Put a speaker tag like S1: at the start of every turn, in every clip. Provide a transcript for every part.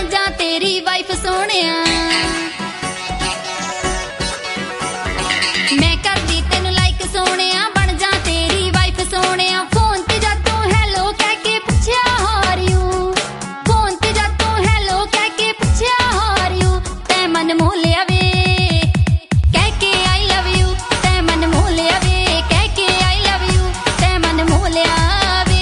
S1: बन जा तेरी वाइफ सोहणिया मैं करदी तेनू लाइक सोहणिया बन जा तेरी वाइफ सोहणिया फोन ते जा तू हैलो कह के पुछया हार यू फोन ते जा तू हैलो कह के पुछया हार यू तै मन मोह लिया वे कह के आई लव यू तै मन मोह लिया वे कह के आई लव यू तै मन मोह लिया वे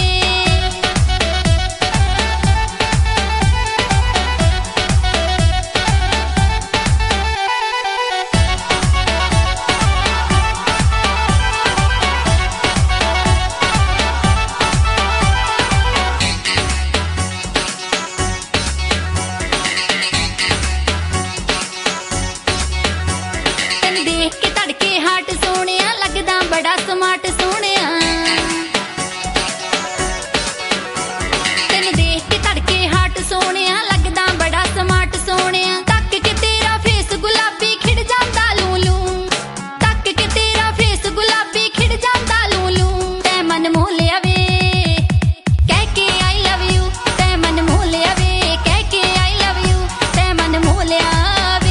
S1: देख के धड़के हार्ट सोहणिया लगदा बड़ा स्मार्ट सोहणिया तेनू देख के धड़के हार्ट सोहणिया लगदा बड़ा स्मार्ट सोहणिया तक के तेरा फेस गुलाबी खिड़ जांदा लूलू तक के तेरा फेस गुलाबी खिड़ जांदा लूलू तै मन मोह लिया वे कह के आई लव यू तै मन मोह लिया वे कह के आई लव यू तै मन मोह लिया वे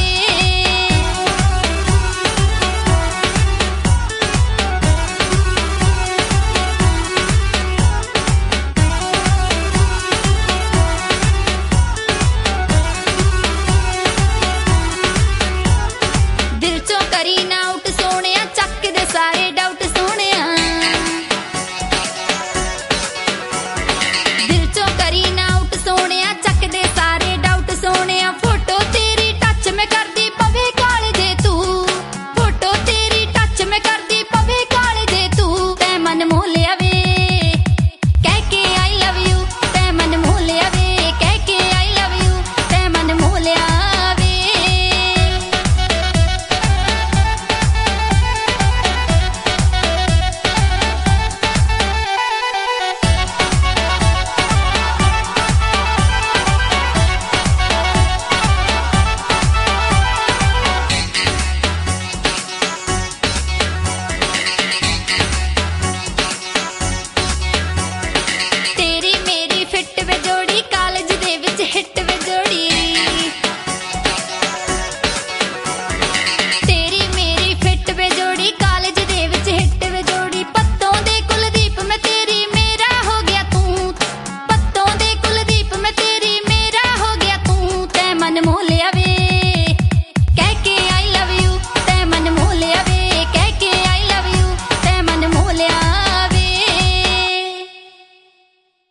S1: दिल चों करी ना आउट सोहणिया चक दे सारे डाउट सोहणिया दिल चों करी ना आउट सोहणिया चक दे सारे डाउट सोहणिया फोटो तेरी टच में करदी पवे काल जे तू फोटो तेरी टच में करदी पवे काल जे तू तै मन मोह लिया वे कह के आई लव यू तै मन मोह लिया वे कह के आई लव यू तै मन मोह लिया वे तेरी मेरी फिट वे जोड़ी कालेज दे विच हिट वे जोड़ी